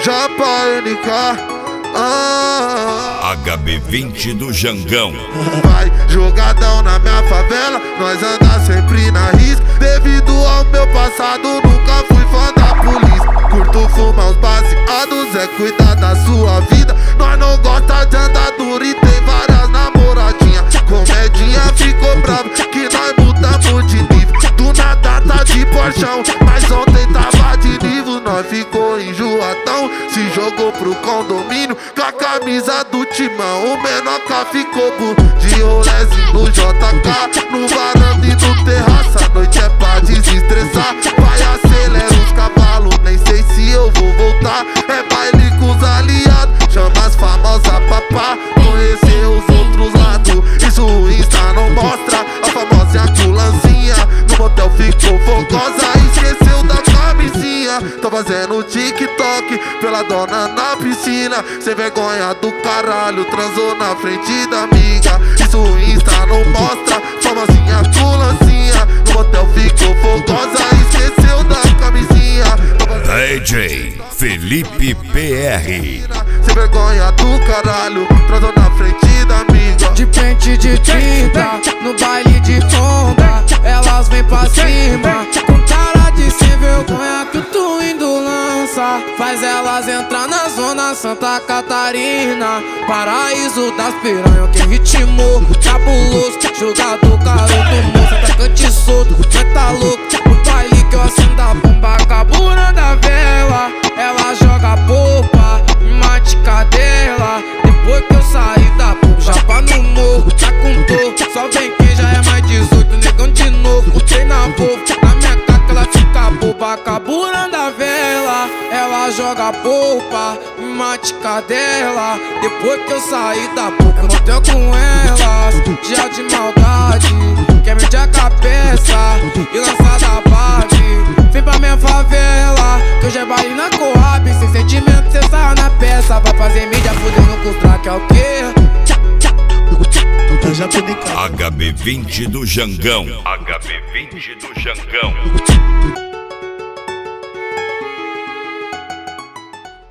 Japa NK. HB20 do Jangão. Vai jogadão na minha favela, nós anda sempre na risca. Devido ao meu passado, nunca fui fã da polícia. Curto fumar os baseados, é cuidar da sua vida. Nós não gosta de andar duro e tem várias namoradinhas. Comedinha ficou brava que nós mudamos de nível. Do nada tá de porchão, mas ontem tava de nível. Nós ficou enjoadão, se jogou pro condomínio com a camisa do Timão. O Menoca ficou de rolezinho no JK, no varanda e no terraço. A noite é pra desestressar. Vai acelera os cavalos, nem sei se eu vou voltar. É baile com os aliados, chama as famosas papá. Conhecer os outros lados, isso o Insta não mostra. A famosa culancinha no motel ficou fogosa, esqueceu da camisinha. Tô fazendo TikTok pela dona na piscina. Sem vergonha do caralho, transou na frente da amiga. Isso o Insta não mostra. Famosinha culancinha no motel ficou fogosa, esqueceu da camisinha. DJ Felipe PR. Sem vergonha do caralho, transou na frente da amiga. De pente de 30, no baile de Honda, elas vêm pra cima, com cara de sem vergonha que o Twindo lança. Faz elas entrar na zona Santa Catarina, paraíso das piranhas, quem ritmou, cabuloso, jogador, garoto, moço, atacante solto, cê tá louco, no baile que eu acendo a bomba, carburando a vela, ela joga polpa, mate cadela, depois que eu saí da bomba, japa no morro, tá com dor, só vem que já é mais 18, negão de novo, botei na boca, na minha caca ela fica boba, carburando a vela, ela joga polpa, mate cadela, depois que eu saí da boca, eu motel com elas, dia de maldade, quer medir a cabeça e lançar da Barbie. Vem pra minha favela, que hoje é baile na Coab, sem sentimento cê sai na peça, vai fazer mídia fudendo com os track, é o quê? HB20 do Jangão. HB20 do Jangão.